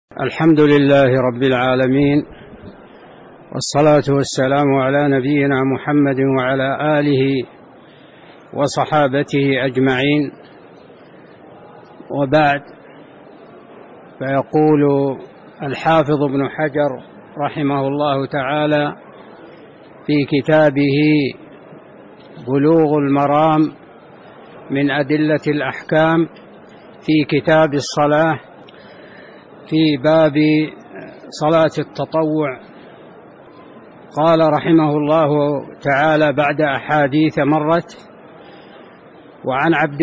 الحمد لله رب العالمين، والصلاة والسلام على نبينا محمد وعلى آله وصحابته أجمعين، وبعد. فيقول الحافظ ابن حجر رحمه الله تعالى في كتابه بلوغ المرام من أدلة الأحكام في كتاب الصلاة في باب صلاة التطوع، قال رحمه الله تعالى بعد أحاديث مرت: وعن عبد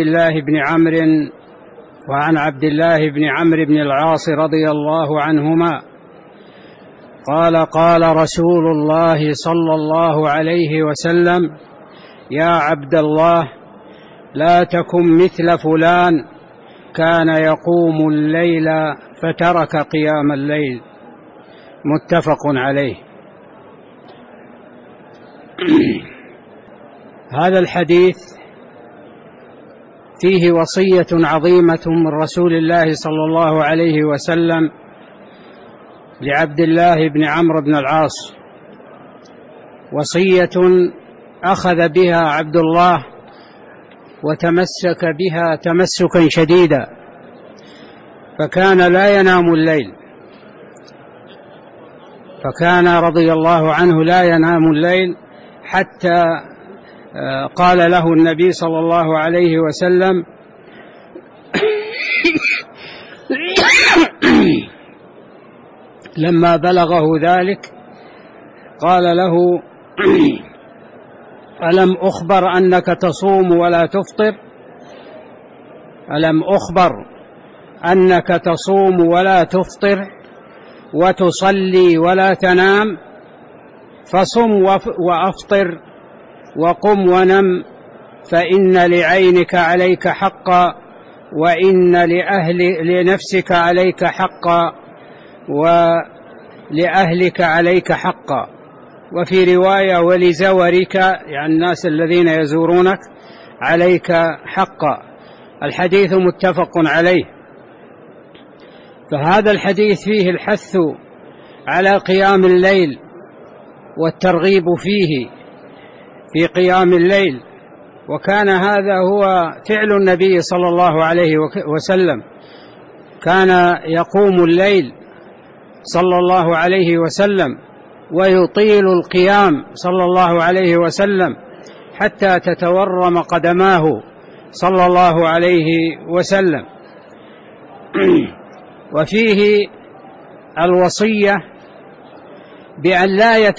الله بن عمرو بن العاص رضي الله عنهما قال: قال رسول الله صلى الله عليه وسلم: يا عبد الله، لا تكن مثل فلان كان يقوم الليل فترك قيام الليل. متفق عليه. هذا الحديث فيه وصية عظيمة من رسول الله صلى الله عليه وسلم لعبد الله بن عمرو بن العاص، وصية أخذ بها عبد الله وتمسك بها تمسكا شديدا، فكان لا ينام الليل، فكان رضي الله عنه لا ينام الليل حتى قال له النبي صلى الله عليه وسلم: لما بلغه ذلك قال له: ألم أخبر أنك تصوم ولا تفطر؟ ألم أخبر أنك تصوم ولا تفطر وتصلي ولا تنام؟ فصم وأفطر وقم ونم، فإن لعينك عليك حقا، وإن لنفسك عليك حقا، ولأهلك عليك حقا. وفي رواية: ولزورك، يعني الناس الذين يزورونك، عليك حقا. الحديث متفق عليه. فهذا الحديث فيه الحث على قيام الليل والترغيب فيه في قيام الليل، وكان هذا هو فعل النبي صلى الله عليه وسلم، كان يقوم الليل صلى الله عليه وسلم ويطيل القيام صلى الله عليه وسلم حتى تتورم قدماه صلى الله عليه وسلم. وفيه الوصية بأن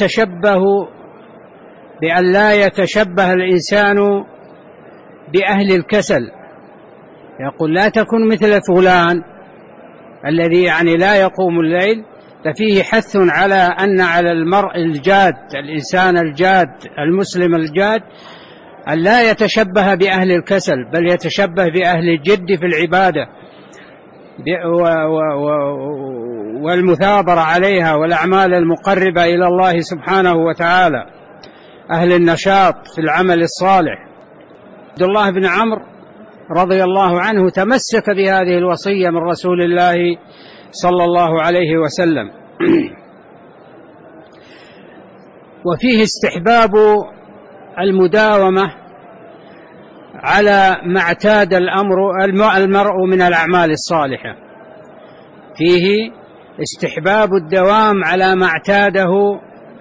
لا يتشبه الإنسان بأهل الكسل. يقول: لا تكن مثل فلان الذي يعني لا يقوم الليل. ففيه حث على أن على المرء الجاد، الإنسان الجاد المسلم الجاد، أن لا يتشبه بأهل الكسل، بل يتشبه بأهل الجد في العبادة والمثابرة عليها والأعمال المقربة إلى الله سبحانه وتعالى، أهل النشاط في العمل الصالح. عبد الله بن عمرو رضي الله عنه تمسك بهذه الوصية من رسول الله صلى الله عليه وسلم. وفيه استحباب المداومة على ما اعتاد المرء من الأعمال الصالحة. فيه استحباب الدوام على ما اعتاده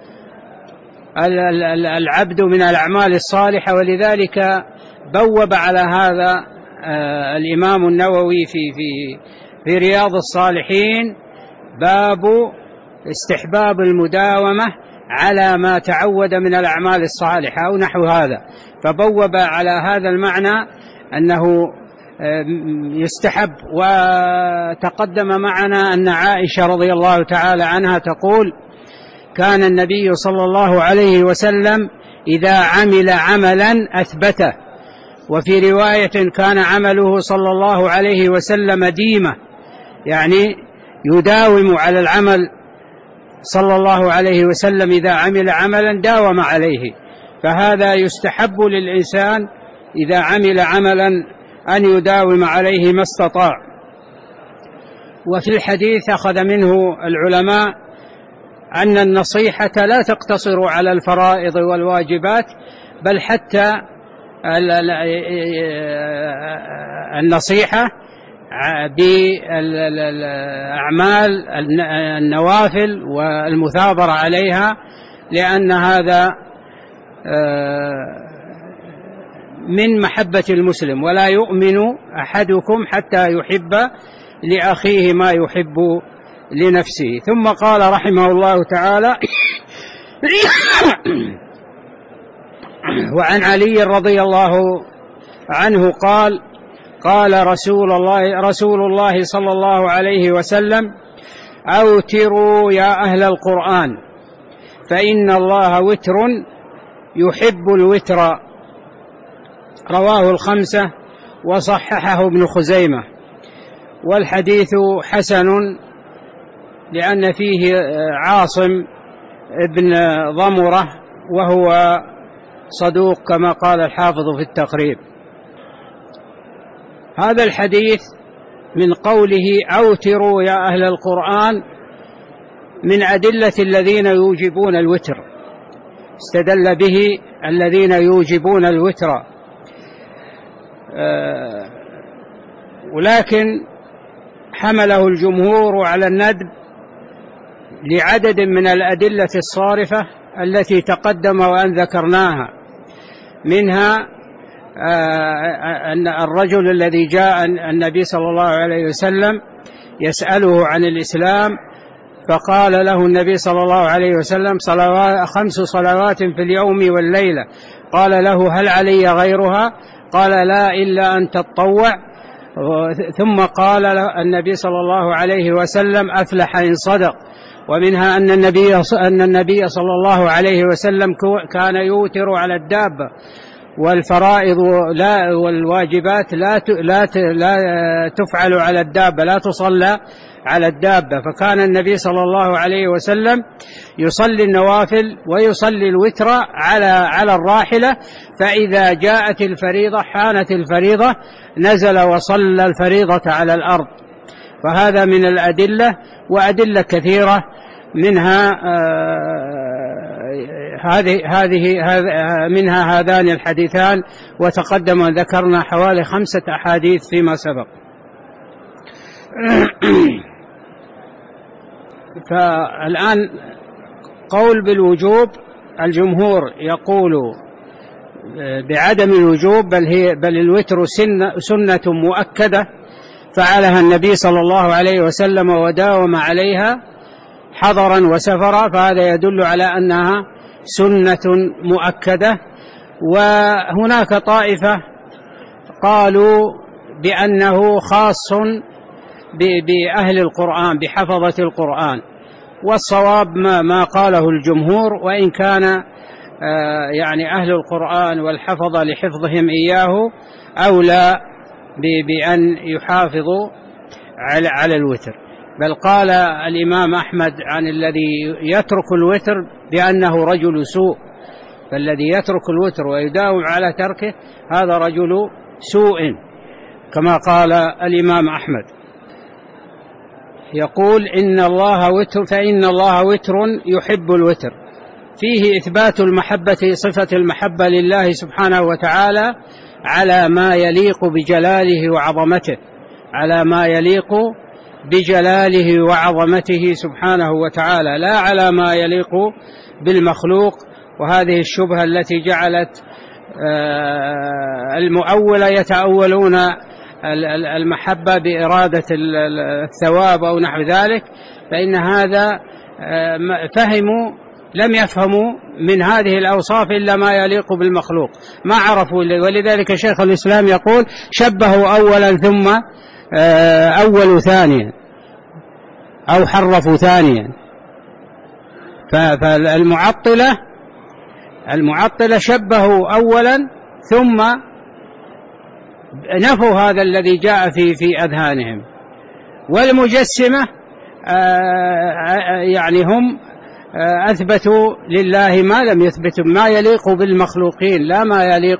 العبد من الأعمال الصالحة، ولذلك بوب على هذا الإمام النووي في رياض الصالحين باب استحباب المداومة على ما تعود من الأعمال الصالحة أو نحو هذا، فبوب على هذا المعنى أنه يستحب. وتقدم معنا أن عائشة رضي الله تعالى عنها تقول: كان النبي صلى الله عليه وسلم إذا عمل عملا أثبته. وفي رواية: كان عمله صلى الله عليه وسلم ديمة، يعني يداوم على العمل صلى الله عليه وسلم، إذا عمل عملا داوم عليه. فهذا يستحب للإنسان إذا عمل عملا أن يداوم عليه ما استطاع. وفي الحديث أخذ منه العلماء أن النصيحة لا تقتصر على الفرائض والواجبات، بل حتى النصيحة بالأعمال النوافل والمثابرة عليها، لأن هذا من محبة المسلم، ولا يؤمن أحدكم حتى يحب لأخيه ما يحب لنفسه. ثم قال رحمه الله تعالى: وعن علي رضي الله عنه قال: قال رسول الله صلى الله عليه وسلم: أوتروا يا أهل القرآن فإن الله وتر يحب الوتر. رواه الخمسة وصححه ابن خزيمة. والحديث حسن لأن فيه عاصم ابن ضمرة وهو صدوق كما قال الحافظ في التقريب. هذا الحديث من قوله أوتروا يا أهل القرآن من أدلة الذين يوجبون الوتر، استدل به الذين يوجبون الوتر، ولكن حمله الجمهور على الندب لعدد من الأدلة الصارفة التي تقدم وأن ذكرناها، منها أن الرجل الذي جاء النبي صلى الله عليه وسلم يسأله عن الإسلام، فقال له النبي صلى الله عليه وسلم: 5 صلوات في اليوم والليلة. قال له: هل علي غيرها؟ قال: لا إلا أن تتطوع. ثم قال النبي صلى الله عليه وسلم: أفلح إن صدق. ومنها أن النبي صلى الله عليه وسلم كان يوتر على الدابة، والفرائض والواجبات لا تفعل على الدابة، لا تصلى على الدابة، فكان النبي صلى الله عليه وسلم يصلي النوافل ويصلي الوتر على الراحلة، فإذا جاءت الفريضة حانت الفريضة نزل وصلى الفريضة على الأرض. فهذا من الأدلة، وأدلة كثيرة منها منها هذان الحديثان، وتقدم ذكرنا حوالي 5 أحاديث فيما سبق. فالآن قول بالوجوب، الجمهور يقول بعدم الوجوب، بل الوتر سنة مؤكدة فعلها النبي صلى الله عليه وسلم وداوم عليها حضرا وسفرا، فهذا يدل على أنها سنة مؤكدة. وهناك طائفة قالوا بأنه خاص بأهل القرآن، بحفظة القرآن، والصواب ما قاله الجمهور، وإن كان يعني أهل القرآن والحفظة لحفظهم إياه أولى بأن يحافظوا على الوتر. بل قال الإمام أحمد عن الذي يترك الوتر بأنه رجل سوء، فالذي يترك الوتر ويداوم على تركه هذا رجل سوء، كما قال الإمام أحمد. يقول: إن الله وتر فإن الله وتر يحب الوتر، فيه إثبات المحبة، صفة المحبة لله سبحانه وتعالى على ما يليق بجلاله وعظمته، على ما يليق بجلاله وعظمته سبحانه وتعالى، لا على ما يليق بالمخلوق. وهذه الشبهة التي جعلت المؤولة يتأولون المحبة بإرادة الثواب أو نحو ذلك، فإن هذا لم يفهموا من هذه الأوصاف إلا ما يليق بالمخلوق، ما عرفوا. ولذلك شيخ الإسلام يقول: شبهوا أولا ثم أول ثانيا، أو حرفوا ثانيا. فالمعطلة شبهوا أولا ثم نفوا هذا الذي جاء في أذهانهم. والمجسمة يعني هم أثبتوا لله ما لم يثبتوا، ما يليق بالمخلوقين، لا ما يليق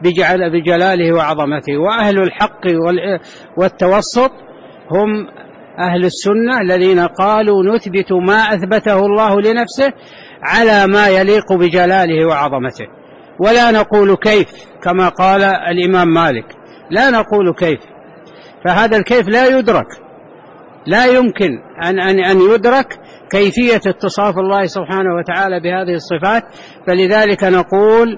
بجلاله وعظمته. وأهل الحق والتوسط هم أهل السنة الذين قالوا نثبت ما أثبته الله لنفسه على ما يليق بجلاله وعظمته، ولا نقول كيف كما قال الإمام مالك، لا نقول كيف، فهذا الكيف لا يدرك، لا يمكن أن يدرك كيفية اتصاف الله سبحانه وتعالى بهذه الصفات. فلذلك نقول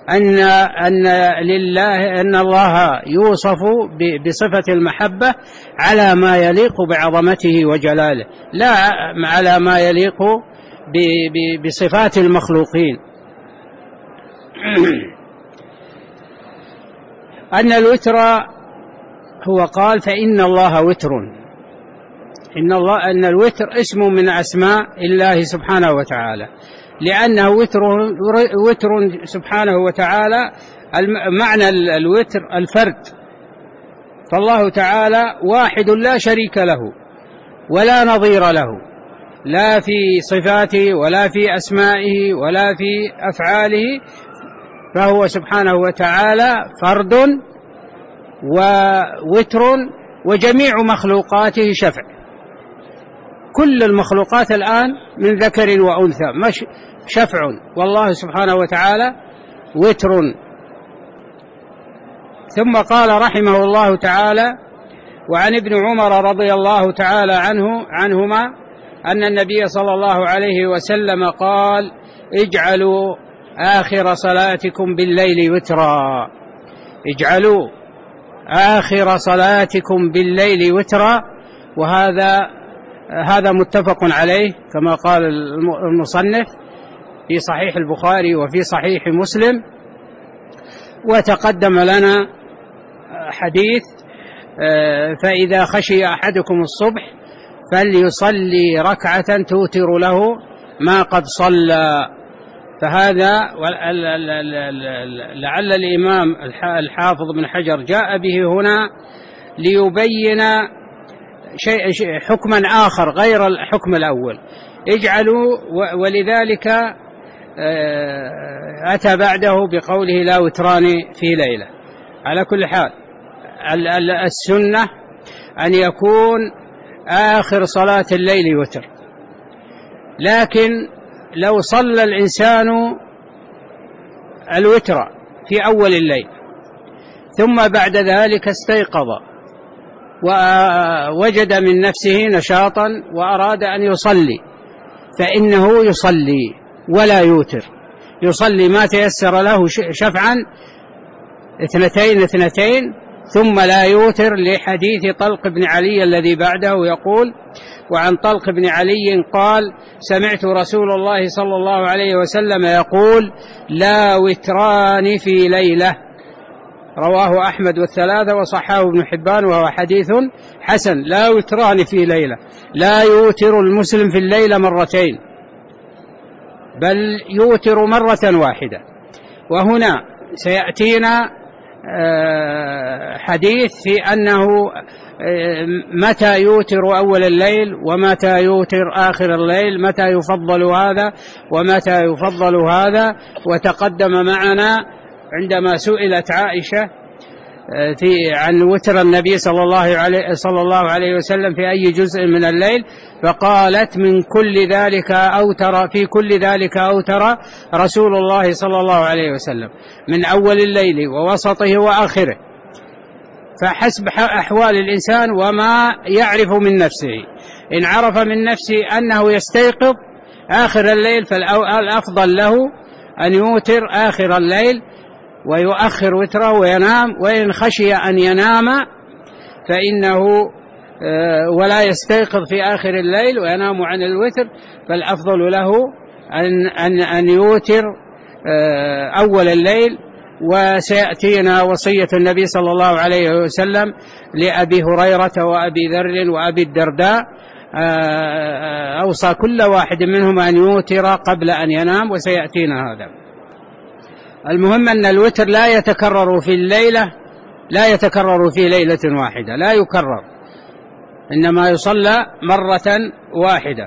أن الله يوصف بصفة المحبة على ما يليق بعظمته وجلاله، لا على ما يليق بصفات المخلوقين. أن الوتر هو قال فإن الله وتر، أن الوتر اسم من أسماء الله سبحانه وتعالى، لأنه وتر سبحانه وتعالى. معنى الوتر الفرد، فالله تعالى واحد لا شريك له ولا نظير له، لا في صفاته ولا في أسمائه ولا في أفعاله، فهو سبحانه وتعالى فرد ووتر، وجميع مخلوقاته شفع. كل المخلوقات الآن من ذكر وأنثى شفع، والله سبحانه وتعالى وتر. ثم قال رحمه الله تعالى: وعن ابن عمر رضي الله تعالى عنهما أن النبي صلى الله عليه وسلم قال: اجعلوا آخر صلاتكم بالليل وترا، اجعلوا آخر صلاتكم بالليل وترا. وهذا متفق عليه كما قال المصنف في صحيح البخاري وفي صحيح مسلم. وتقدم لنا حديث: فإذا خشي أحدكم الصبح فليصلي ركعة توتر له ما قد صلى. فهذا لعل الإمام الحافظ بن حجر جاء به هنا ليبين حكما آخر غير الحكم الأول، اجعلوا، ولذلك أتى بعده بقوله لا وتران في ليلة. على كل حال السنة أن يكون آخر صلاة الليل وتر، لكن لو صلى الإنسان الوتر في أول الليل ثم بعد ذلك استيقظ ووجد من نفسه نشاطا وأراد أن يصلي، فإنه يصلي ولا يوتر، يصلي ما تيسر له شفعا 2 ثم لا يوتر، لحديث طلق بن علي الذي بعده يقول: وعن طلق بن علي قال: سمعت رسول الله صلى الله عليه وسلم يقول: لا وتران في ليلة. رواه أحمد والثلاثة وصححه ابن حبان وهو حديث حسن. لا وتران في ليلة، لا يوتر المسلم في الليلة 2 بل يوتر مرة واحدة. وهنا سيأتينا حديث في أنه متى يوتر أول الليل ومتى يوتر آخر الليل، متى يفضل هذا ومتى يفضل هذا. وتقدم معنا عندما سئلت عائشة عن وتر النبي صلى الله عليه وسلم في أي جزء من الليل، فقالت: من كل ذلك أوتر، في كل ذلك أوتر رسول الله صلى الله عليه وسلم، من أول الليل ووسطه وآخره. فحسب أحوال الإنسان وما يعرف من نفسه، إن عرف من نفسه أنه يستيقظ آخر الليل فالأفضل له أن يوتر آخر الليل ويؤخر وتره وينام، وإن خشي أن ينام فإنه ولا يستيقظ في آخر الليل وينام عن الوتر، فالأفضل له أن يوتر أول الليل. وسيأتينا وصية النبي صلى الله عليه وسلم لأبي هريرة وأبي ذر وأبي الدرداء، أوصى كل واحد منهم أن يوتر قبل أن ينام، وسيأتينا هذا. المهم أن الوتر لا يتكرر في ليلة واحدة، لا يكرر، إنما يصلى مرة واحدة.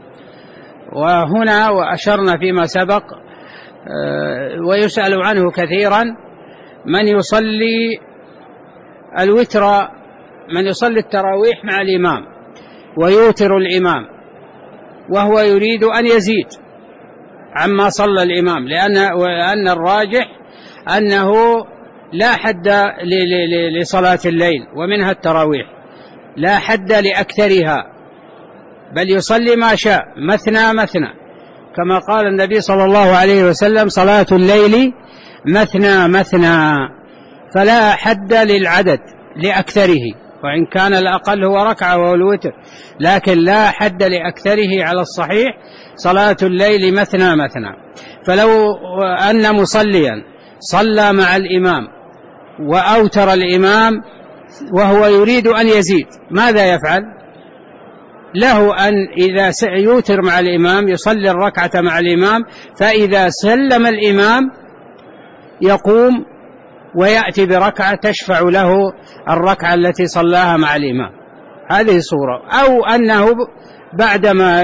وهنا وأشرنا فيما سبق ويسأل عنه كثيرا من يصلي الوتر، من يصلي التراويح مع الإمام، ويوتر الإمام وهو يريد أن يزيد عما صلى الإمام، لأن الراجح أنه لا حد لصلاة الليل ومنها التراويح، لا حد لأكثرها، بل يصلي ما شاء مثنى مثنى، كما قال النبي صلى الله عليه وسلم: صلاة الليل مثنى مثنى، فلا حد للعدد لأكثره، وإن كان الأقل هو ركعة وهو الوتر، لكن لا حد لأكثره على الصحيح. صلاة الليل مثنى مثنى. فلو أن مصليا صلى مع الإمام وأوتر الإمام وهو يريد أن يزيد، ماذا يفعل؟ له أن إذا يوتر مع الإمام يصلي الركعة مع الإمام، فإذا سلم الإمام يقوم ويأتي بركعة تشفع له الركعة التي صلاها مع الإمام. هذه صورة. أو أنه بعدما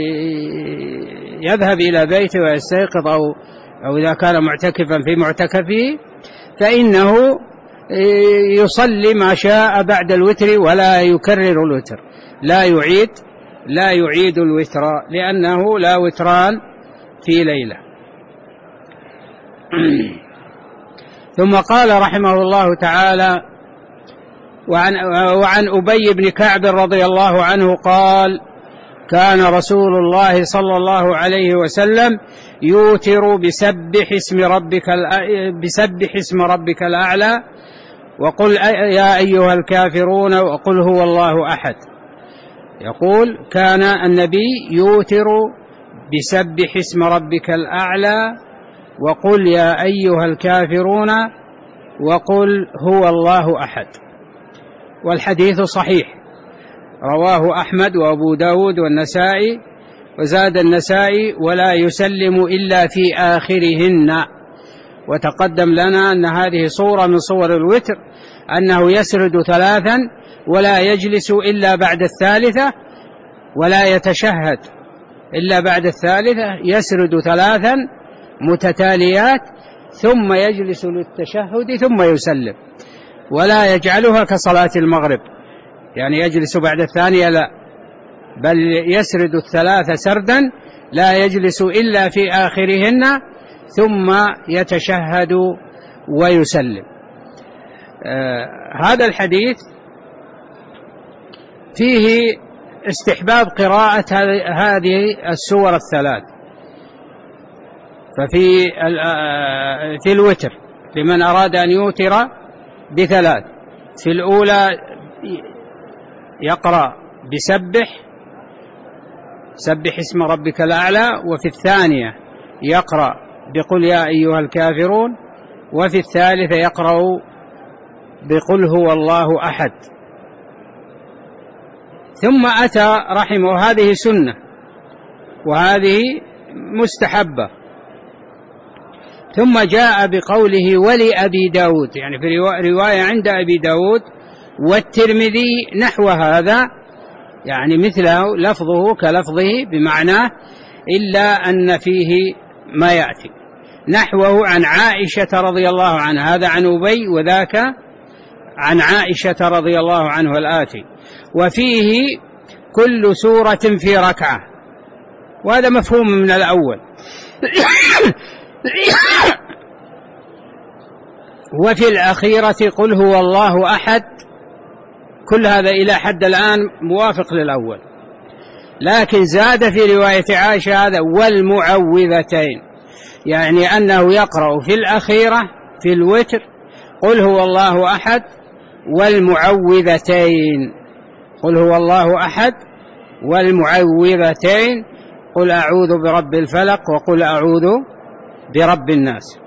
يذهب إلى بيته ويستيقظ، أو إذا كان معتكفا في معتكفه، فإنه يصلي ما شاء بعد الوتر ولا يكرر الوتر، لا يعيد الوتر، لأنه لا وتران في ليلة. ثم قال رحمه الله تعالى: وعن أبي بن كعب رضي الله عنه قال: كان رسول الله صلى الله عليه وسلم يوتر بسبح اسم ربك الأعلى وقل يا أيها الكافرون وقل هو الله أحد. يقول: كان النبي يوتر بسبح اسم ربك الأعلى وقل يا أيها الكافرون وقل هو الله أحد. والحديث صحيح، رواه أحمد وأبو داود والنسائي، وزاد النسائي: ولا يسلم إلا في آخرهن. وتقدم لنا أن هذه صورة من صور الوتر، أنه يسرد ثلاثا ولا يجلس إلا بعد الثالثة، ولا يتشهد إلا بعد الثالثة، يسرد ثلاثا متتاليات ثم يجلس للتشهد ثم يسلم، ولا يجعلها كصلاة المغرب، يعني يجلس بعد الثانية، لا، بل يسرد الثلاثة سردا لا يجلس إلا في آخرهن ثم يتشهد ويسلم. هذا الحديث فيه استحباب قراءة هذه السور الثلاث. في الوتر لمن أراد أن يوتر بثلاث، في الأولى يقرأ سبح اسم ربك الأعلى، وفي الثانية يقرأ بقل يا أيها الكافرون، وفي الثالثة يقرأ بقل هو الله أحد. ثم أتى رحمه هذه سنة وهذه مستحبة، ثم جاء بقوله ولأبي داود، يعني في رواية عند أبي داود والترمذي نحو هذا، يعني مثله لفظه كلفظه بمعناه، إلا أن فيه ما يأتي نحوه عن عائشة رضي الله عنها، هذا عن أبي وذاك عن عائشة رضي الله عنه الآتي، وفيه كل سورة في ركعة، وهذا مفهوم من الأول. وفي الأخيرة قل هو الله أحد. كل هذا إلى حد الآن موافق للأول، لكن زاد في رواية عائشة هذا والمعوذتين، يعني أنه يقرأ في الأخيرة في الوتر قل هو الله أحد والمعوذتين، قل هو الله أحد والمعوذتين، قل أعوذ برب الفلق وقل أعوذ برب الناس.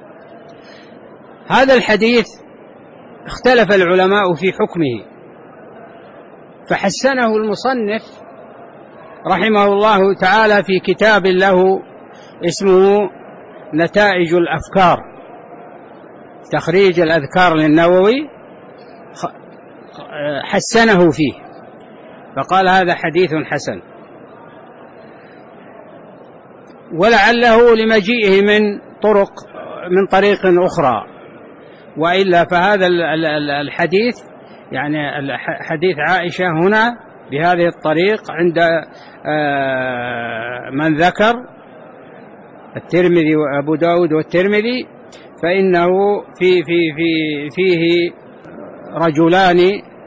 هذا الحديث اختلف العلماء في حكمه، فحسنه المصنف رحمه الله تعالى في كتاب له اسمه نتائج الأفكار، تخريج الأذكار للنووي، حسنه فيه فقال هذا حديث حسن، ولعله لمجيئه من طريق أخرى، وإلا فهذا الحديث، يعني حديث عائشة هنا بهذه الطريق عند من ذكر الترمذي وأبو داود والترمذي، فإنه فيه رجلان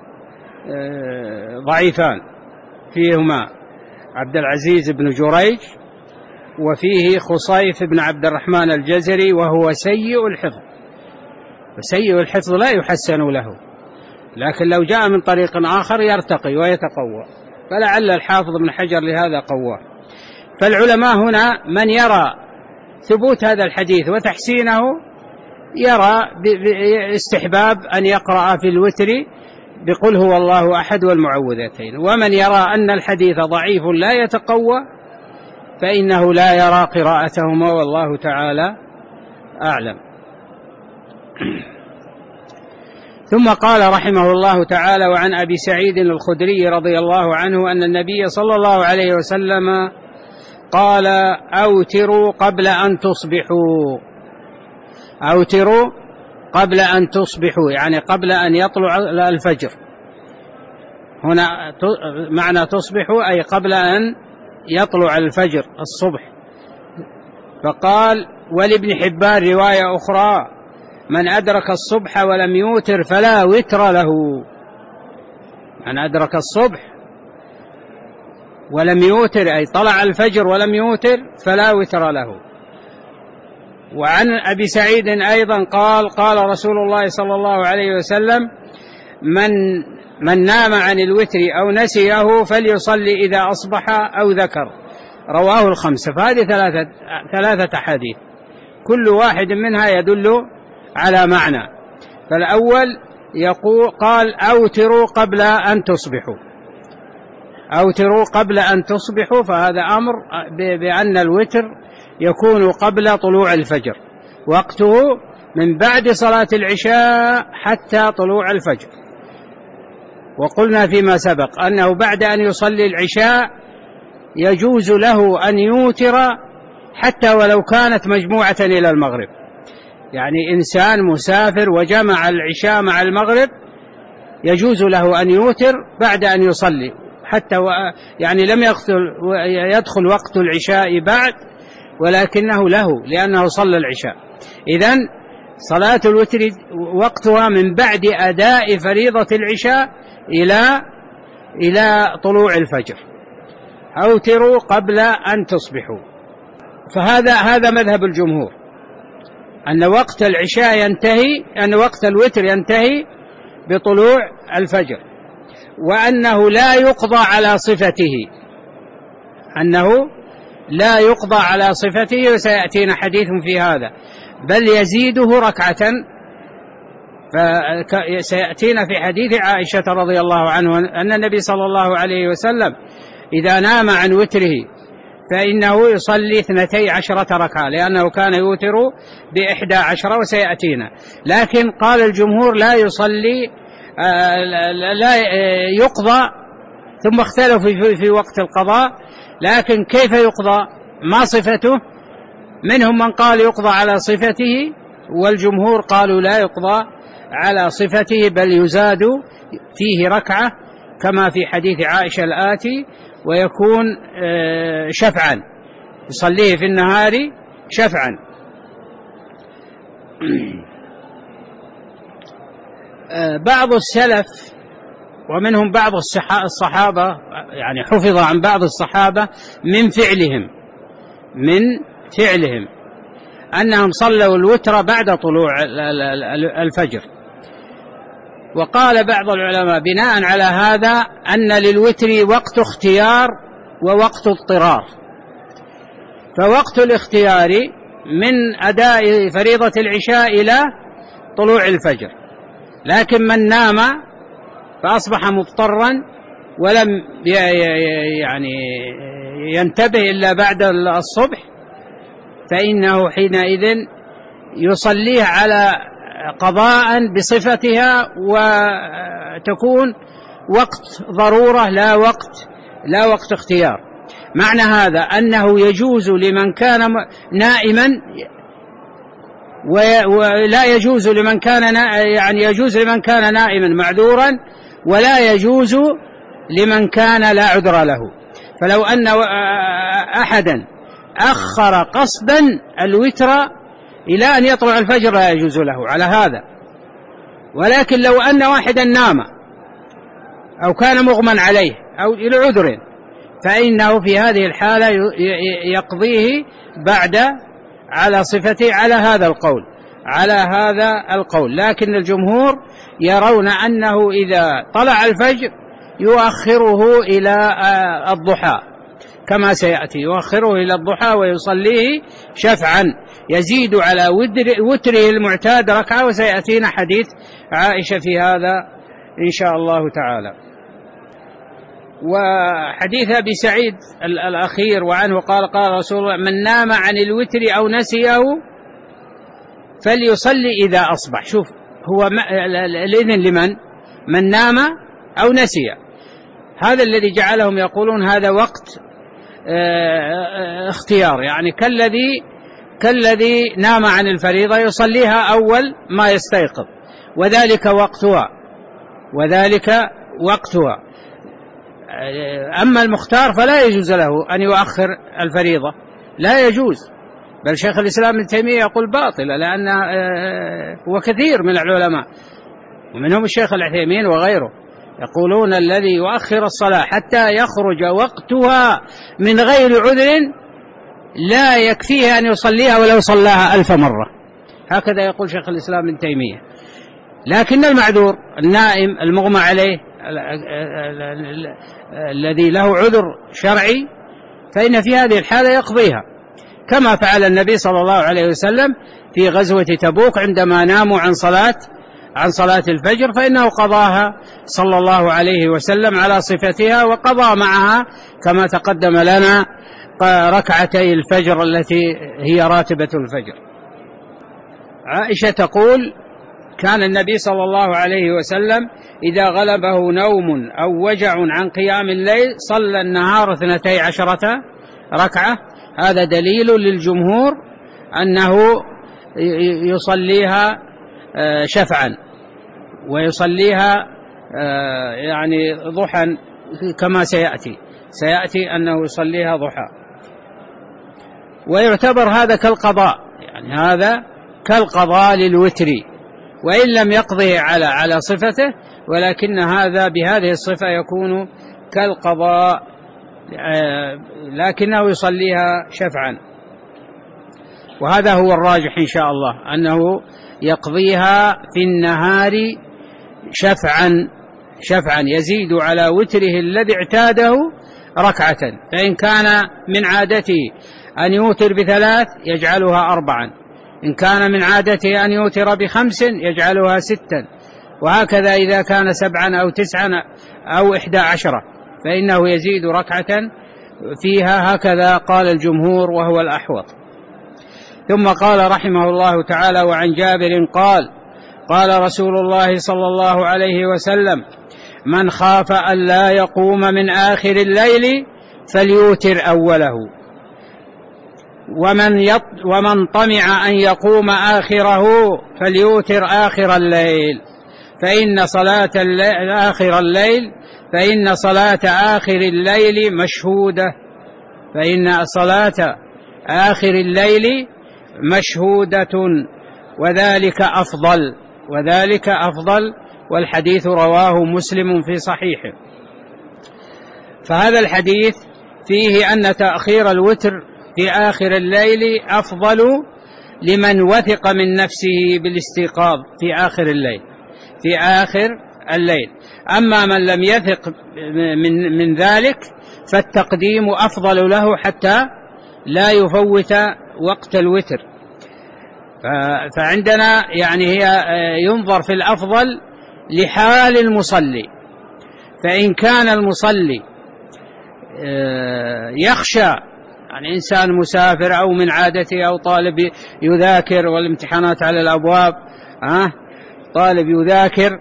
ضعيفان، فيهما عبد العزيز بن جريج، وفيه خصيف بن عبد الرحمن الجزري، وهو سيء الحفظ، وسيء الحفظ لا يحسن له، لكن لو جاء من طريق آخر يرتقي ويتقوى، فلعل الحافظ بن حجر لهذا قواه. فالعلماء هنا من يرى ثبوت هذا الحديث وتحسينه يرى باستحباب أن يقرأ في الوتر بقل هو الله أحد والمعوذتين، ومن يرى أن الحديث ضعيف لا يتقوى فإنه لا يرى قراءتهما، والله تعالى أعلم. ثم قال رحمه الله تعالى: وعن أبي سعيد الخدري رضي الله عنه أن النبي صلى الله عليه وسلم قال: أوتروا قبل أن تصبحوا. أوتروا قبل أن تصبحوا يعني قبل أن يطلع الفجر. هنا معنى تصبحوا أي قبل أن يطلع الفجر الصبح. فقال: ولابن حبان رواية أخرى: من أدرك الصبح ولم يوتر فلا وتر له. من أدرك الصبح ولم يوتر أي طلع الفجر ولم يوتر فلا وتر له. وعن أبي سعيد أيضا قال: قال رسول الله صلى الله عليه وسلم: من نام عن الوتر أو نسيه فليصلي إذا أصبح أو ذكر. رواه الخمسة. فهذه ثلاثة حديث كل واحد منها يدل على معنى. فالأول قال: أوتروا قبل أن تصبحوا. أوتروا قبل أن تصبحوا، فهذا أمر بأن الوتر يكون قبل طلوع الفجر، وقته من بعد صلاة العشاء حتى طلوع الفجر. وقلنا فيما سبق أنه بعد أن يصلي العشاء يجوز له أن يوتر حتى ولو كانت مجموعة إلى المغرب. يعني إنسان مسافر وجمع العشاء مع المغرب يجوز له أن يوتر بعد أن يصلي، حتى يعني لم يدخل وقت العشاء بعد، ولكنه له لأنه صلى العشاء. إذن صلاة الوتر وقتها من بعد أداء فريضة العشاء إلى طلوع الفجر. أوتروا قبل أن تصبحوا. فهذا مذهب الجمهور، أن وقت العشاء ينتهي، أن وقت الوتر ينتهي بطلوع الفجر، وأنه لا يقضى على صفته، أنه لا يقضى على صفته، وسيأتينا حديث في هذا، بل يزيده ركعة. فسيأتينا في حديث عائشة رضي الله عنه أن النبي صلى الله عليه وسلم إذا نام عن وتره فإنه يصلي 12 ركعة، لأنه كان يوتر ب11، وسيأتينا. لكن قال الجمهور لا يصلي، لا يقضى، ثم اختلفوا في وقت القضاء، لكن كيف يقضى؟ ما صفته؟ منهم من قال يقضى على صفته، والجمهور قالوا لا يقضى على صفته، بل يزاد فيه ركعة كما في حديث عائشة الآتي، ويكون شفعا، يصليه في النهار شفعا. بعض السلف ومنهم بعض الصحابة، يعني حفظ عن بعض الصحابة من فعلهم أنهم صلوا الوتر بعد طلوع الفجر. وقال بعض العلماء بناء على هذا أن للوتر وقت اختيار ووقت اضطرار. فوقت الاختيار من أداء فريضة العشاء إلى طلوع الفجر، لكن من نام فأصبح مضطرا ولم يعني ينتبه إلا بعد الصبح، فإنه حينئذ يصليه على قضاء بصفتها، وتكون وقت ضرورة لا وقت اختيار. معنى هذا أنه يجوز لمن كان نائما، ولا يجوز لمن كان يعني يجوز لمن كان نائما معذورا، ولا يجوز لمن كان لا عذر له. فلو أن أحدا أخر قصدا الوتر إلى أن يطلع الفجر لا يجوز له على هذا. ولكن لو أن واحدا نام أو كان مغمى عليه أو إلى عذر فإنه في هذه الحالة يقضيه بعد على صفته على هذا القول. لكن الجمهور يرون أنه إذا طلع الفجر يؤخره إلى الضحى كما سيأتي، يؤخره إلى الضحى ويصليه شفعا يزيد على وتره المعتاد ركعة، وسيأتينا حديث عائشة في هذا إن شاء الله تعالى. وحديث أبي سعيد الأخير وعنه قال رسول الله: من نام عن الوتر أو نسيه فليصلي إذا أصبح. شوف، هو الإذن لمن؟ من نام أو نسي. هذا الذي جعلهم يقولون هذا وقت اختيار، يعني كالذي نام عن الفريضة يصليها أول ما يستيقظ، وذلك وقتها. أما المختار فلا يجوز له أن يؤخر الفريضة، لا يجوز. بل شيخ الإسلام ابن تيمية يقول باطلة، لأن وكثير من العلماء ومنهم الشيخ العثيمين وغيره يقولون الذي يؤخر الصلاة حتى يخرج وقتها من غير عذر لا يكفيه أن يصليها ولو صلاها 1000 مرة. هكذا يقول شيخ الإسلام ابن تيمية. لكن المعذور النائم المغمى عليه الذي له عذر شرعي فإن في هذه الحالة يقضيها، كما فعل النبي صلى الله عليه وسلم في غزوة تبوك عندما ناموا عن صلاة الفجر، فإنه قضاها صلى الله عليه وسلم على صفتها، وقضى معها كما تقدم لنا ركعتي الفجر التي هي راتبة الفجر. عائشة تقول: كان النبي صلى الله عليه وسلم إذا غلبه نوم أو وجع عن قيام الليل صلى النهار 12 ركعة. هذا دليل للجمهور أنه يصليها شفعا ويصليها يعني ضحى كما سيأتي أنه يصليها ضحى، ويعتبر هذا كالقضاء، يعني هذا كالقضاء للوتر وإن لم يقضي على صفته، ولكن هذا بهذه الصفة يكون كالقضاء لكنه يصليها شفعا. وهذا هو الراجح إن شاء الله، أنه يقضيها في النهار شفعا يزيد على وتره الذي اعتاده ركعة. فإن كان من عادته أن يوتر ب3 يجعلها 4، إن كان من عادته أن يوتر ب5 يجعلها 6، وهكذا إذا كان 7 أو 9 أو 11 فإنه يزيد ركعة فيها. هكذا قال الجمهور وهو الأحوط. ثم قال رحمه الله تعالى: وعن جابر قال رسول الله صلى الله عليه وسلم: من خاف أن لا يقوم من آخر الليل فليوتر أوله، ومن طمع أن يقوم آخره فليوتر آخر الليل، فإن صلاة آخر الليل مشهودة، وذلك أفضل. والحديث رواه مسلم في صحيحه. فهذا الحديث فيه أن تأخير الوتر في آخر الليل أفضل لمن وثق من نفسه بالاستيقاظ في آخر الليل. أما من لم يثق من ذلك فالتقديم أفضل له حتى لا يفوت وقت الوتر. فعندنا يعني هي ينظر في الأفضل لحال المصلي، فإن كان المصلي يخشى، يعني إنسان مسافر أو من عادته أو طالب يذاكر والامتحانات على الأبواب، طالب يذاكر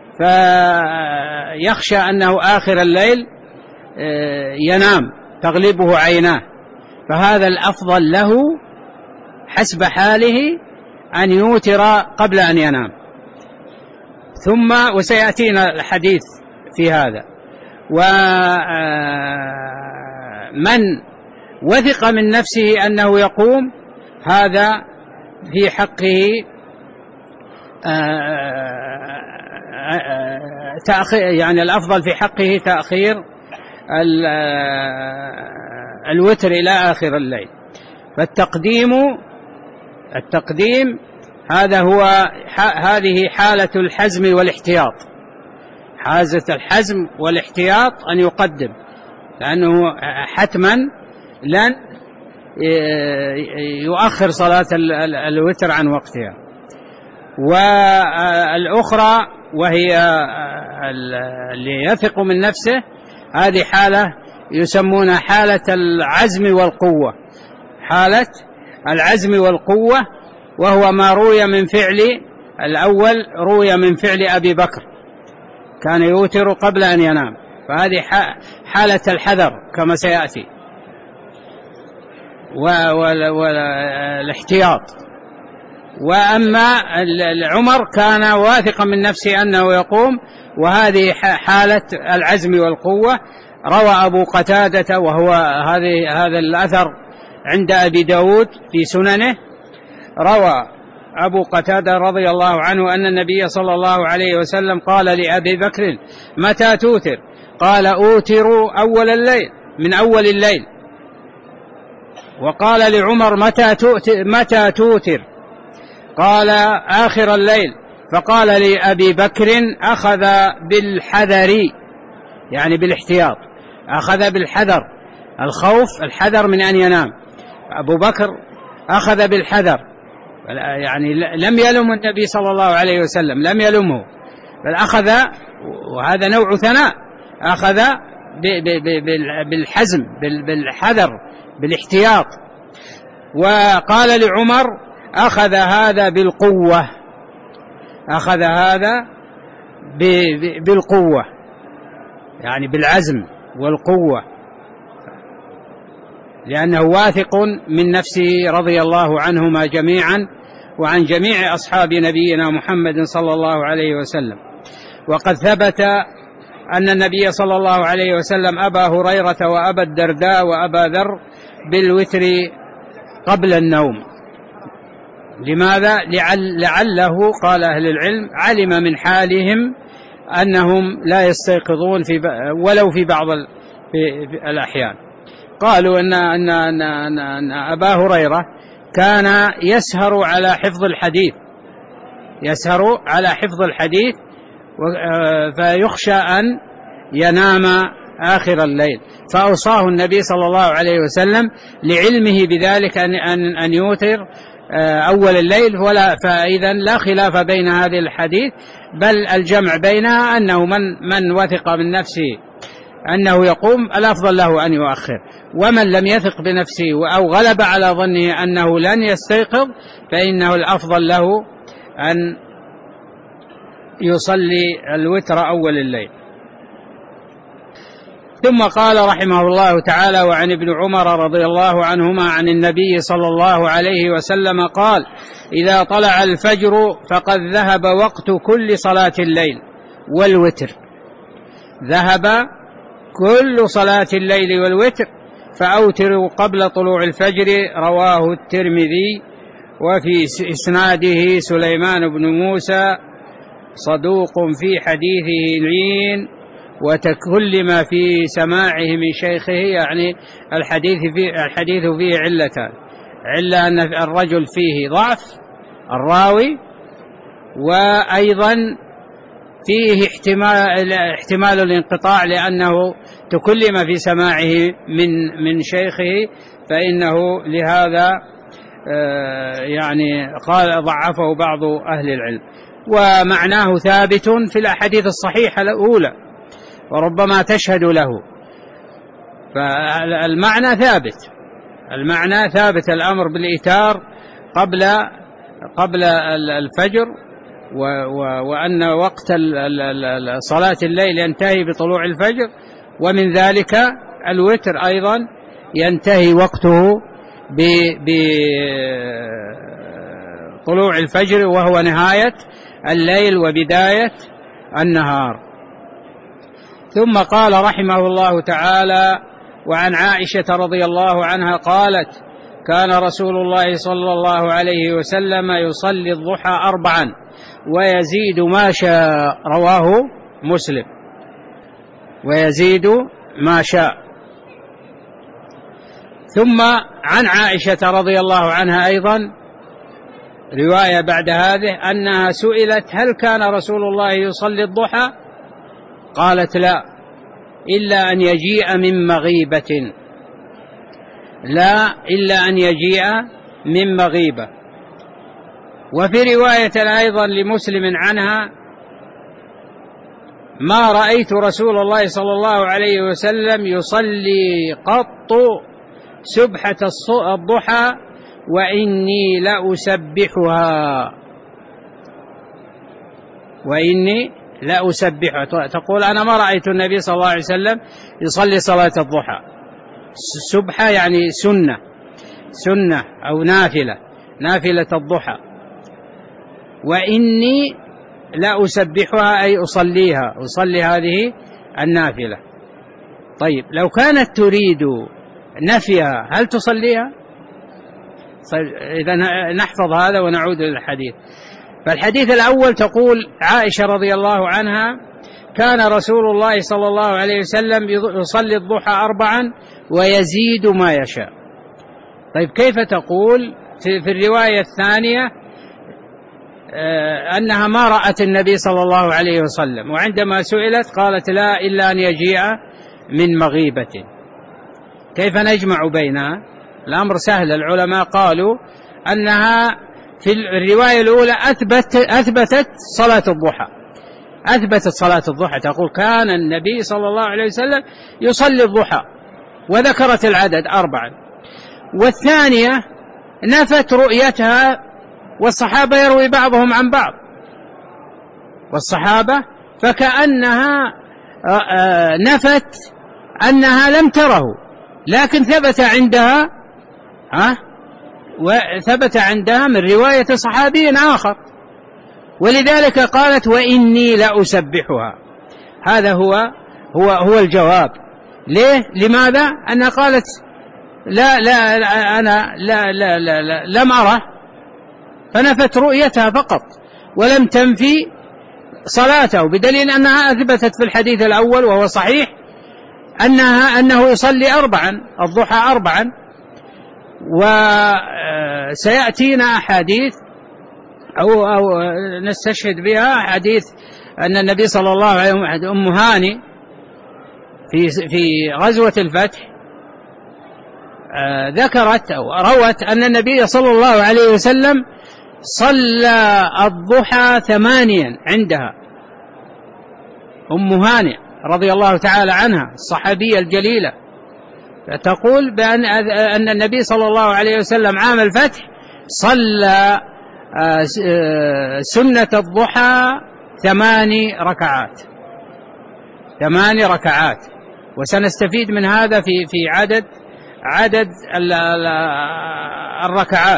فيخشى أنه آخر الليل ينام تغلبه عيناه، فهذا الأفضل له حسب حاله أن يوتر قبل أن ينام. ثم وسيأتينا الحديث في هذا. ومن وثق من نفسه أنه يقوم هذا في حقه يعني الأفضل في حقه تأخير الوتر إلى آخر الليل. فالتقديم هذه حالة الحزم والاحتياط، حازة الحزم والاحتياط أن يقدم، لأنه حتما لن يؤخر صلاة الوتر عن وقتها. والأخرى وهي اللي يثق من نفسه، هذه حالة يسمونها حالة العزم والقوة، حالة العزم والقوة، وهو ما روي من فعل الأول، روي من فعل أبي بكر، كان يوتر قبل أن ينام، فهذه حالة الحذر كما سيأتي والاحتياط. وأما عمر كان واثقا من نفسه أنه يقوم، وهذه حالة العزم والقوة. روى أبو قتادة، وهو هذا الأثر عند أبي داود في سننه، روى أبو قتادة رضي الله عنه أن النبي صلى الله عليه وسلم قال لأبي بكر: متى توتر؟ قال: أوتر أول الليل، من أول الليل. وقال لعمر: متى توتر؟ قال: آخر الليل. فقال لأبي بكر: أخذ بالحذر، يعني بالاحتياط، أخذ بالحذر، الخوف، الحذر من أن ينام. أبو بكر أخذ بالحذر، يعني لم يلم النبي صلى الله عليه وسلم، لم يلمه، بل أخذ، وهذا نوع ثناء، أخذ بالحزم، بالحذر، بالاحتياط. وقال لعمر: أخذ هذا بالقوة، أخذ هذا بالقوة، يعني بالعزم والقوة، لأنه واثق من نفسه رضي الله عنهما جميعا وعن جميع أصحاب نبينا محمد صلى الله عليه وسلم. وقد ثبت أن النبي صلى الله عليه وسلم أبا هريرة وأبا الدرداء وأبا ذر بالوتر قبل النوم. لماذا؟ لعله قال أهل العلم علم من حالهم أنهم لا يستيقظون ولو في بعض الأحيان. قالوا أن أبا هريرة كان يسهر على حفظ الحديث، يسهر على حفظ الحديث، فيخشى أن ينام آخر الليل، فأوصاه النبي صلى الله عليه وسلم لعلمه بذلك أن يوتر أول الليل. فإذا لا خلاف بين هذه الحديث، بل الجمع بينها أنه من وثق من نفسه أنه يقوم الأفضل له أن يؤخر، ومن لم يثق بنفسه أو غلب على ظنه أنه لن يستيقظ فإنه الأفضل له أن يصلي الوتر أول الليل. ثم قال رحمه الله تعالى: وعن ابن عمر رضي الله عنهما عن النبي صلى الله عليه وسلم قال: إذا طلع الفجر فقد ذهب وقت كل صلاة الليل والوتر، ذهب كل صلاة الليل والوتر، فأوتروا قبل طلوع الفجر. رواه الترمذي. وفي إسناده سليمان بن موسى صدوق في حديثه لين، وتكلم في سماعه من شيخه، يعني الحديث فيه علتان: علة أن الرجل فيه ضعف الراوي، وأيضا فيه احتمال الانقطاع، لأنه تكلم في سماعه من شيخه، فإنه لهذا يعني قال ضعفه بعض أهل العلم. ومعناه ثابت في الأحاديث الصحيحة الأولى، وربما تشهد له، فالمعنى ثابت، المعنى ثابت، الأمر بالإيتار قبل الفجر، وأن وقت صلاة الليل ينتهي بطلوع الفجر، ومن ذلك الوتر أيضا ينتهي وقته بطلوع الفجر، وهو نهاية الليل وبداية النهار. ثم قال رحمه الله تعالى: وعن عائشة رضي الله عنها قالت: كان رسول الله صلى الله عليه وسلم يصلي الضحى 4 ويزيد ما شاء. رواه مسلم. ويزيد ما شاء. ثم عن عائشة رضي الله عنها أيضا رواية بعد هذه أنها سئلت: هل كان رسول الله يصلي الضحى؟ قالت: لا، إلا أن يجيء من مغيبة. لا إلا أن يجيء من مغيبة. وفي رواية أيضا لمسلم عنها: ما رأيت رسول الله صلى الله عليه وسلم يصلي قط سبحة الضحى وإني لأسبحها. وإني لأسبحها. تقول: أنا ما رأيت النبي صلى الله عليه وسلم يصلي صلاة الضحى. سبحة يعني سنة أو نافلة الضحى. وإني لأسبحها أي أصلي هذه النافلة. طيب، لو كانت تريد نفيها هل تصليها؟ إذا نحفظ هذا ونعود للحديث. فالحديث الأول تقول عائشة رضي الله عنها: كان رسول الله صلى الله عليه وسلم يصلي الضحى 4 ويزيد ما يشاء. طيب، كيف تقول في الرواية الثانية أنها ما رأت النبي صلى الله عليه وسلم، وعندما سئلت قالت: لا إلا أن يجيء من مغيبة؟ كيف نجمع بينها؟ الأمر سهل. العلماء قالوا أنها في الرواية الأولى أثبتت صلاة الضحى، أثبتت صلاة الضحى. تقول: كان النبي صلى الله عليه وسلم يصلي الضحى، وذكرت العدد 4. والثانية نفت رؤيتها، والصحابة يروي بعضهم عن بعض، والصحابة فكأنها نفت أنها لم تره، لكن ثبت عندها من رواية صحابي آخر، ولذلك قالت: وإني لأسبحها. هذا هو الجواب. ليه؟ لماذا؟ أنها قالت: لا أنا لم أره، فنفت رؤيتها فقط ولم تنفي صلاته، بدليل أنها أثبتت في الحديث الأول وهو صحيح أنه يصلي 4 الضحى 4. وسيأتينا أحاديث أو نستشهد بها حديث أن النبي صلى الله عليه وسلم أم هاني في غزوة الفتح ذكرت أو روت أن النبي صلى الله عليه وسلم صلى الضحى 8 عندها. أم هاني رضي الله تعالى عنها الصحابية الجليلة تقول أن النبي صلى الله عليه وسلم عام الفتح صلى سنة الضحى 8 ركعات. 8 ركعات. وسنستفيد من هذا في عدد الركعات.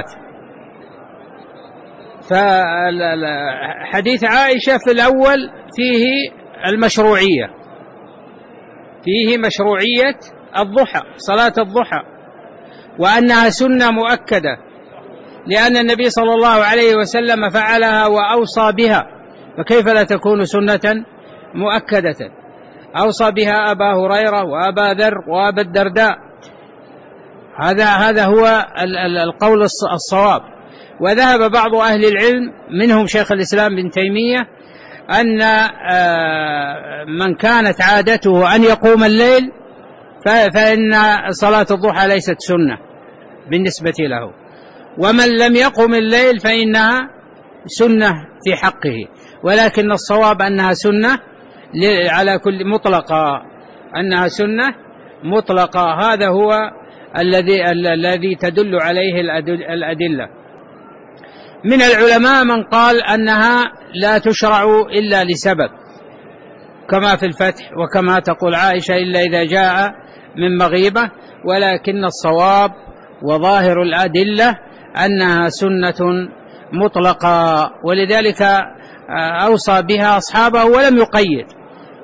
فحديث عائشة في الأول فيه المشروعية، فيه مشروعية الضحى، صلاة الضحى، وأنها سنة مؤكدة لأن النبي صلى الله عليه وسلم فعلها وأوصى بها، فكيف لا تكون سنة مؤكدة؟ أوصى بها أبا هريرة وأبا ذر وأبا الدرداء. هذا هو القول الصواب. وذهب بعض أهل العلم منهم شيخ الإسلام بن تيمية أن من كانت عادته أن يقوم الليل فإن صلاة الضحى ليست سنة بالنسبة له، ومن لم يقم الليل فإنها سنة في حقه، ولكن الصواب أنها سنة على كل مطلقة، أنها سنة مطلقة. هذا هو الذي تدل عليه الأدلة. من العلماء من قال أنها لا تشرع إلا لسبب كما في الفتح وكما تقول عائشة إلا إذا جاء من مغيبة، ولكن الصواب وظاهر الأدلة أنها سنة مطلقة، ولذلك أوصى بها أصحابه ولم يقيد،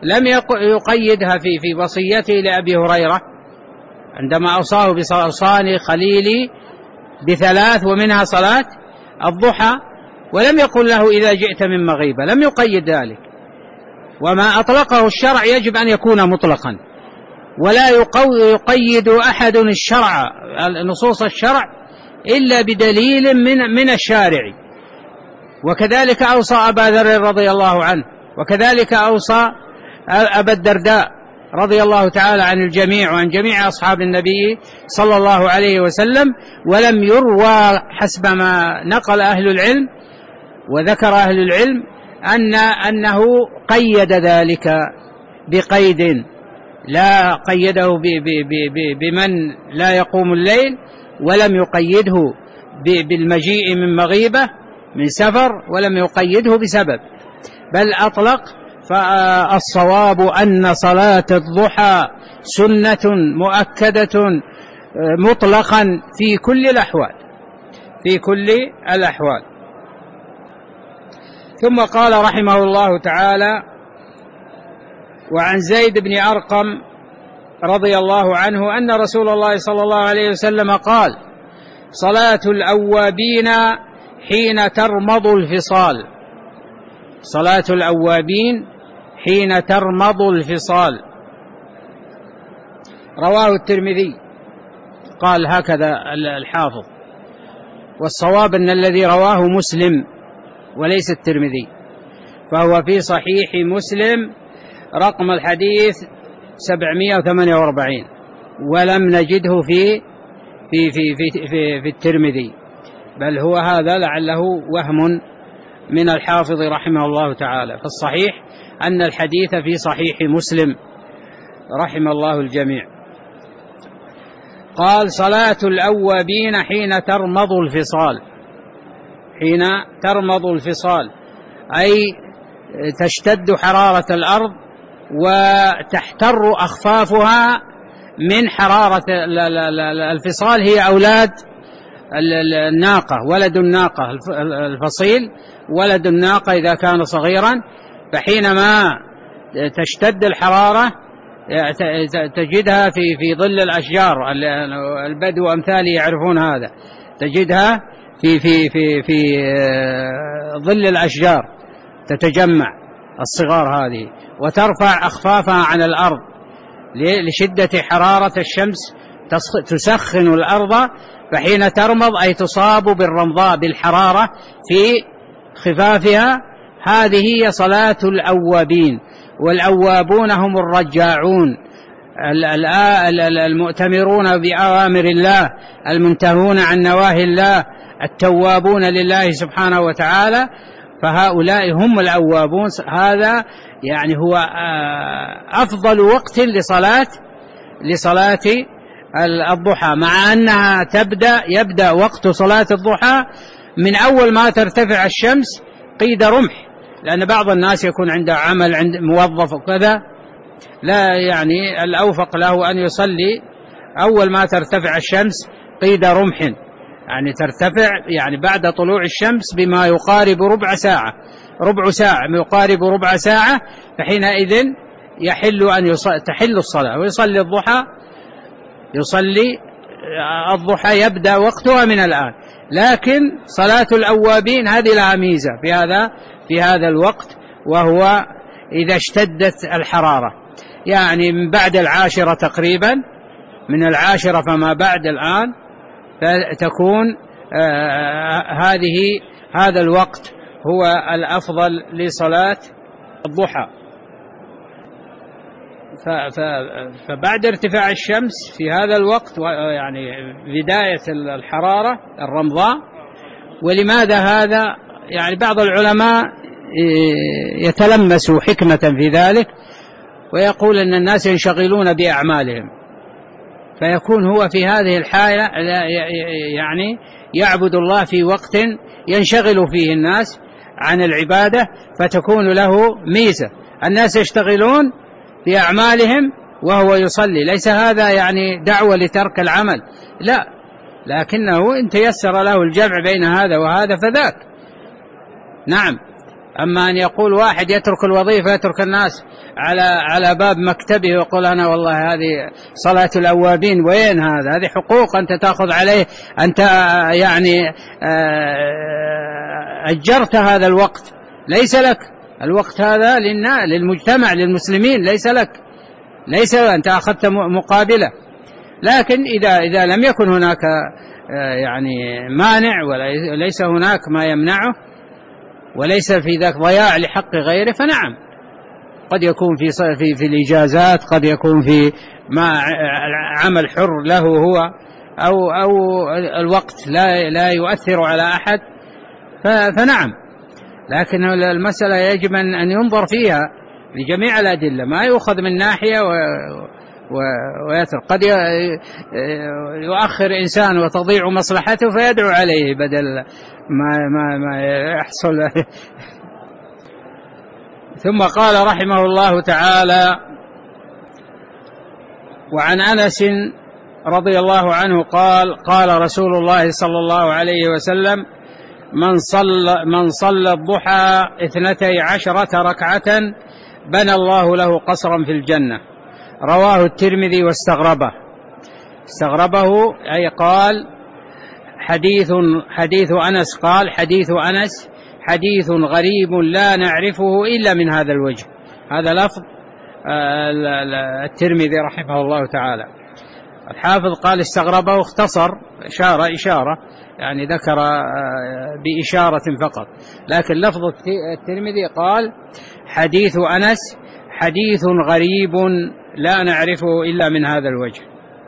لم يقيدها في وصيته لأبي هريرة عندما أوصاه بأوصاني خليلي ب3 ومنها صلاة الضحى، ولم يقل له إذا جئت من مغيبة، لم يقيد ذلك. وما أطلقه الشرع يجب أن يكون مطلقا، ولا يقيد أحد الشرع نصوص الشرع إلا بدليل من الشارع. وكذلك أوصى أبا ذر رضي الله عنه، وكذلك أوصى أبا الدرداء رضي الله تعالى عن الجميع وعن جميع أصحاب النبي صلى الله عليه وسلم. ولم يروى حسب ما نقل أهل العلم وذكر أهل العلم أنه قيد ذلك بقيد، لا قيده بمن لا يقوم الليل، ولم يقيده بالمجيء من مغيبة من سفر، ولم يقيده بسبب، بل أطلق. فالصواب أن صلاة الضحى سنة مؤكدة مطلقا في كل الأحوال، في كل الأحوال. ثم قال رحمه الله تعالى: وعن زيد بن أرقم رضي الله عنه أن رسول الله صلى الله عليه وسلم قال: صلاة الأوابين حين ترمض الفصال. صلاة الأوابين حين ترمض الفصال، رواه الترمذي. قال هكذا الحافظ، والصواب أن الذي رواه مسلم وليس الترمذي، فهو في صحيح مسلم رقم الحديث 748، ولم نجده في الترمذي، بل هو هذا لعله وهم من الحافظ رحمه الله تعالى. فالصحيح أن الحديث في صحيح مسلم رحم الله الجميع. قال: صلاة الأوابين حين ترمض الفصال. حين ترمض الفصال أي تشتد حرارة الأرض وتحتر أخفافها من حرارة الفصال، هي أولاد الناقة، ولد الناقة الفصيل، ولد الناقة إذا كان صغيرا. فحينما تشتد الحرارة تجدها في ظل الأشجار، البدو أمثالي يعرفون هذا، تجدها في ظل الأشجار تتجمع الصغار هذه، وترفع أخفافها عن الأرض لشدة حرارة الشمس تسخن الأرض. فحين ترمض أي تصاب بالرمضاء بالحرارة في خفافها، هذه هي صلاة الأوابين. والأوابون هم الرجاعون المؤتمرون بأوامر الله، المنتهون عن نواهي الله، التوابون لله سبحانه وتعالى، فهؤلاء هم الأوابون. هذا يعني هو أفضل وقت لصلاة الضحى، مع أنها يبدأ وقت صلاة الضحى من أول ما ترتفع الشمس قيد رمح، لأن بعض الناس يكون عنده عمل، عند موظف وكذا، لا يعني الأوفق له أن يصلي أول ما ترتفع الشمس قيد رمح، يعني ترتفع يعني بعد طلوع الشمس بما يقارب ربع ساعة يقارب ربع ساعة، فحينئذ تحل الصلاة ويصلي الضحى. يبدأ وقتها من الآن. لكن صلاة الأوابين هذه لها ميزة في هذا الوقت، وهو إذا اشتدت الحرارة، يعني من بعد 10 تقريبا، من 10 فما بعد الآن، فتكون هذا الوقت هو الأفضل لصلاة الضحى. فبعد ارتفاع الشمس في هذا الوقت، يعني بداية الحرارة الرمضاء. ولماذا هذا؟ يعني بعض العلماء يتلمسوا حكمة في ذلك، ويقول أن الناس ينشغلون بأعمالهم، فيكون هو في هذه الحالة يعني يعبد الله في وقت ينشغل فيه الناس عن العبادة، فتكون له ميزة. الناس يشتغلون بأعمالهم وهو يصلي، ليس هذا يعني دعوة لترك العمل، لا، لكنه إن تيسر له الجمع بين هذا وهذا فذاك. نعم، أما أن يقول واحد يترك الوظيفة يترك الناس على باب مكتبه ويقول أنا والله هذه صلاة الأوابين، وين هذه حقوق أنت تأخذ عليه، أنت يعني أجرت هذا الوقت ليس لك، الوقت هذا للمجتمع للمسلمين ليس أنت أخذت مقابلة. لكن إذا لم يكن هناك يعني مانع وليس هناك ما يمنعه وليس في ذاك ضياع لحق غيره، فنعم قد يكون في الإجازات، قد يكون في ما عمل حر له هو أو الوقت لا يؤثر على أحد، فنعم. لكن المسألة يجب أن ينظر فيها بجميع الأدلة، ما يؤخذ من ناحية ويترك. قد يؤخر إنسان وتضيع مصلحته فيدعو عليه بدل ما يحصل. ثم قال رحمه الله تعالى: وعن أنس رضي الله عنه قال رسول الله صلى الله عليه وسلم: من صلى الضحى 12 ركعة بنى الله له قصرا في الجنة. رواه الترمذي واستغربه أي قال حديث أنس، قال حديث أنس حديث غريب لا نعرفه إلا من هذا الوجه. هذا لفظ الترمذي رحمه الله تعالى. الحافظ قال استغربه، اختصر إشارة يعني ذكر بإشارة فقط، لكن لفظ الترمذي قال حديث أنس حديث غريب لا نعرفه إلا من هذا الوجه.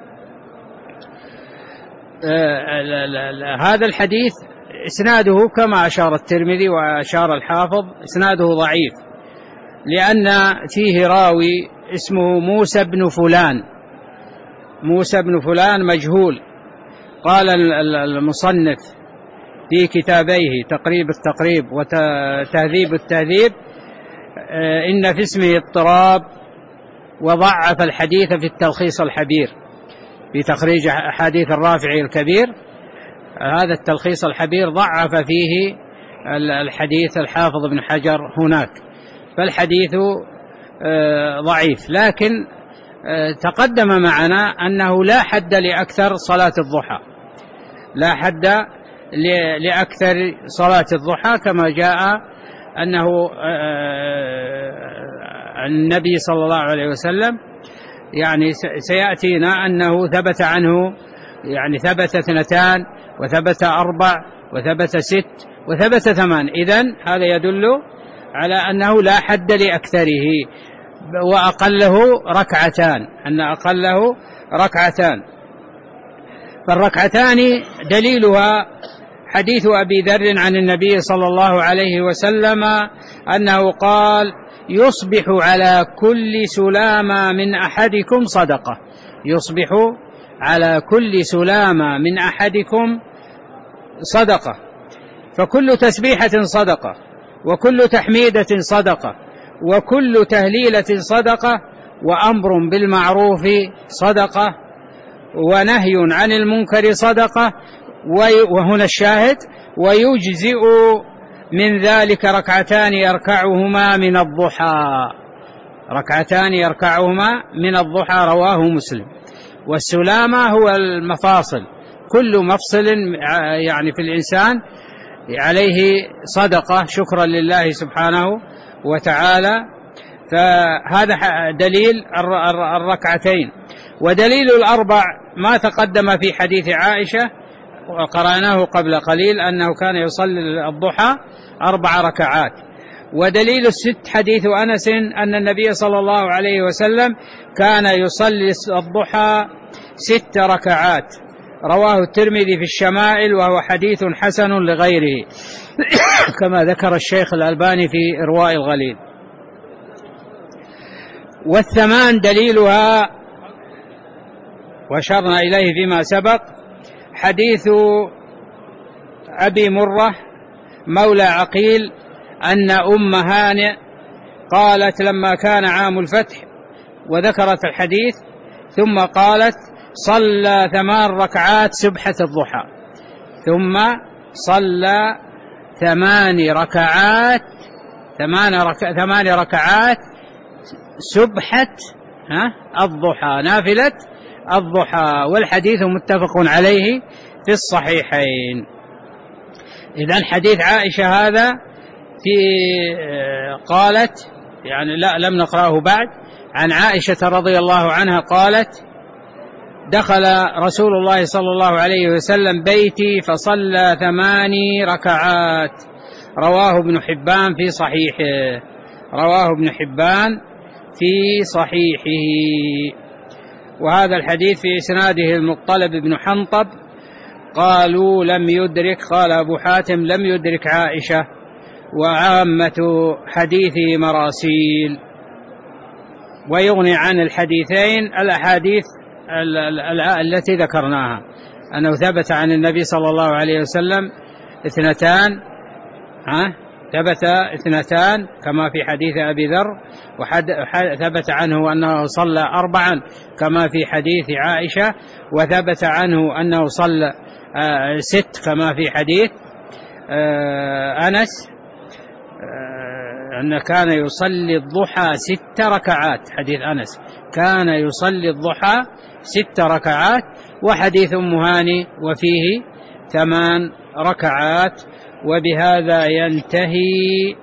هذا الحديث إسناده كما أشار الترمذي وأشار الحافظ إسناده ضعيف، لأن فيه راوي اسمه موسى بن فلان مجهول. قال المصنف في كتابيه تقريب التقريب وتهذيب التهذيب إن في اسمه اضطراب، وضعف الحديث في التلخيص الحبير في تخريج أحاديث الرافعي الكبير. هذا التلخيص الحبير ضعف فيه الحديث الحافظ ابن حجر هناك، فالحديث ضعيف. لكن تقدم معنا أنه لا حد لأكثر صلاة الضحى، لا حد لأكثر صلاة الضحى، كما جاء أنه النبي صلى الله عليه وسلم يعني سيأتينا أنه ثبت عنه يعني ثبت 2 وثبت 4 وثبت 6 وثبت 8. إذن هذا يدل على أنه لا حد لأكثره، وأقله ركعتان، أن أقله ركعتان. فالركعتان دليلها حديث أبي ذر عن النبي صلى الله عليه وسلم أنه قال: يصبح على كل سلامة من أحدكم صدقة. يصبح على كل سلامة من أحدكم صدقة، فكل تسبيحة صدقة، وكل تحميدة صدقة، وكل تهليلة صدقة، وأمر بالمعروف صدقة، ونهي عن المنكر صدقة. وهنا الشاهد: ويجزئ من ذلك ركعتان يركعهما من الضحى. ركعتان يركعهما من الضحى، رواه مسلم. والسلامة هو المفاصل، كل مفصل يعني في الإنسان عليه صدقة شكرا لله سبحانه وتعالى. فهذا دليل الركعتين. ودليل الأربع ما تقدم في حديث عائشة وقرأناه قبل قليل أنه كان يصلي الضحى 4 ركعات. ودليل 6 حديث أنس أن النبي صلى الله عليه وسلم كان يصلي الضحى 6 ركعات، رواه الترمذي في الشمائل، وهو حديث حسن لغيره كما ذكر الشيخ الألباني في إرواء الغليل. والثمان دليلها وشرنا إليه فيما سبق حديث أبي مرة مولى عقيل أن أم هانئ قالت لما كان عام الفتح، وذكرت الحديث ثم قالت: صلى 8 ركعات سبحة الضحى. ثم صلى 8 ركعات ثمان ركعات سبحة الضحى، نافلة الضحى، والحديث متفق عليه في الصحيحين. إذن حديث عائشة هذا قالت يعني لم نقرأه بعد. عن عائشة رضي الله عنها قالت: دخل رسول الله صلى الله عليه وسلم بيتي فصلى 8 ركعات. رواه ابن حبان في صحيحه. وهذا الحديث في إسناده المطلب بن حنطب قالوا لم يدرك، قال أبو حاتم لم يدرك عائشة، وعامة حديثه مراسيل. ويغني عن الحديثين الأحاديث التي ذكرناها، أنه ثبت عن النبي صلى الله عليه وسلم اثنتان كما في حديث أبي ذر، وثبت عنه أنه صلى 4 كما في حديث عائشة، وثبت عنه أنه صلى 6 كما في حديث أنس، أنه كان يصلي الضحى 6 ركعات. حديث أنس كان يصلي الضحى 6 ركعات، وحديث أم هاني وفيه 8 ركعات. وبهذا ينتهي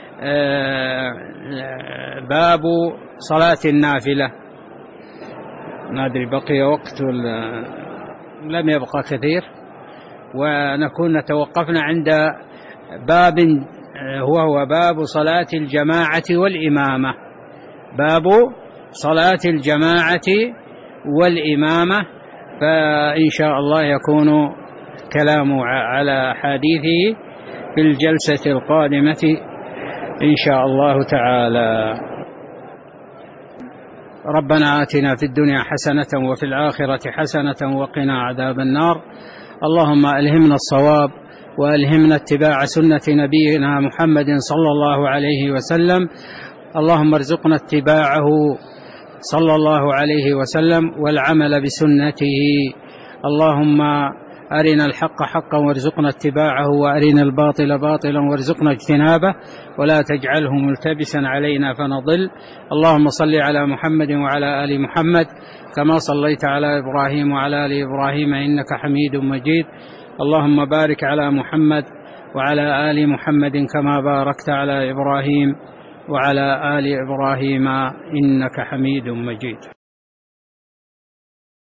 باب صلاة النافلة. ما أدري بقي وقت ولا لم يبقى كثير، ونكون توقفنا عند باب هو باب صلاة الجماعة والإمامة. باب صلاة الجماعة والإمامة، فإن شاء الله يكون كلام على حديثه في الجلسة القادمة إن شاء الله تعالى. ربنا آتنا في الدنيا حسنة وفي الآخرة حسنة وقنا عذاب النار. اللهم ألهمنا الصواب، وألهمنا اتباع سنة نبينا محمد صلى الله عليه وسلم. اللهم ارزقنا اتباعه صلى الله عليه وسلم والعمل بسنته. اللهم أرنا الحق حقا وارزقنا اتباعه، وأرنا الباطل باطلا وارزقنا اجتنابه، ولا تجعله ملتبسا علينا فنضل. اللهم صل على محمد وعلى آل محمد كما صليت على إبراهيم وعلى آل إبراهيم إنك حميد مجيد. اللهم بارك على محمد وعلى آل محمد كما باركت على إبراهيم وعلى آل إبراهيم إنك حميد مجيد.